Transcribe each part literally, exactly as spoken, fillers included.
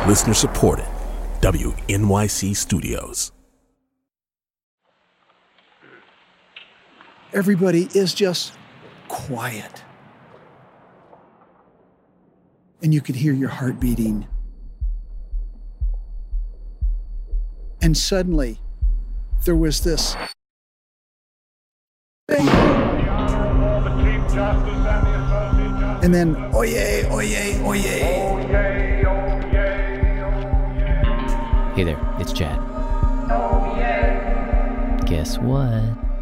Listener supported. W N Y C Studios. Everybody is just quiet. And you could hear your heart beating. And suddenly, there was this bang. And then, oye, oye, oye. Hey there, it's Chad. Guess what?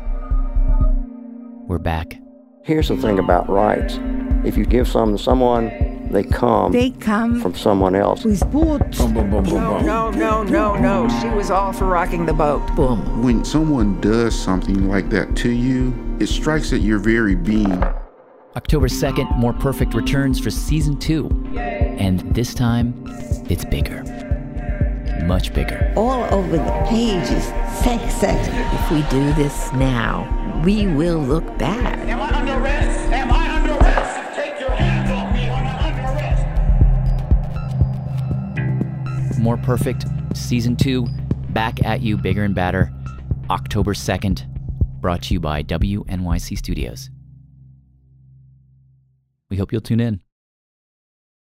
We're back. Here's the thing about rights. If you give some to someone, they come, they come from someone else. With boats. Boom, boom, boom, boom, No, boom. no, no, no, no. She was all for rocking the boat. Boom. When someone does something like that to you, it strikes at your very being. October second, More Perfect returns for season two. And this time, it's bigger. Much bigger. All over the pages, sex, sex. If we do this now, we will look bad. Am I under arrest? Am I under arrest? Take your hands off me. I'm under arrest. More Perfect, season two, back at you, bigger and badder. October second, brought to you by W N Y C Studios. We hope you'll tune in.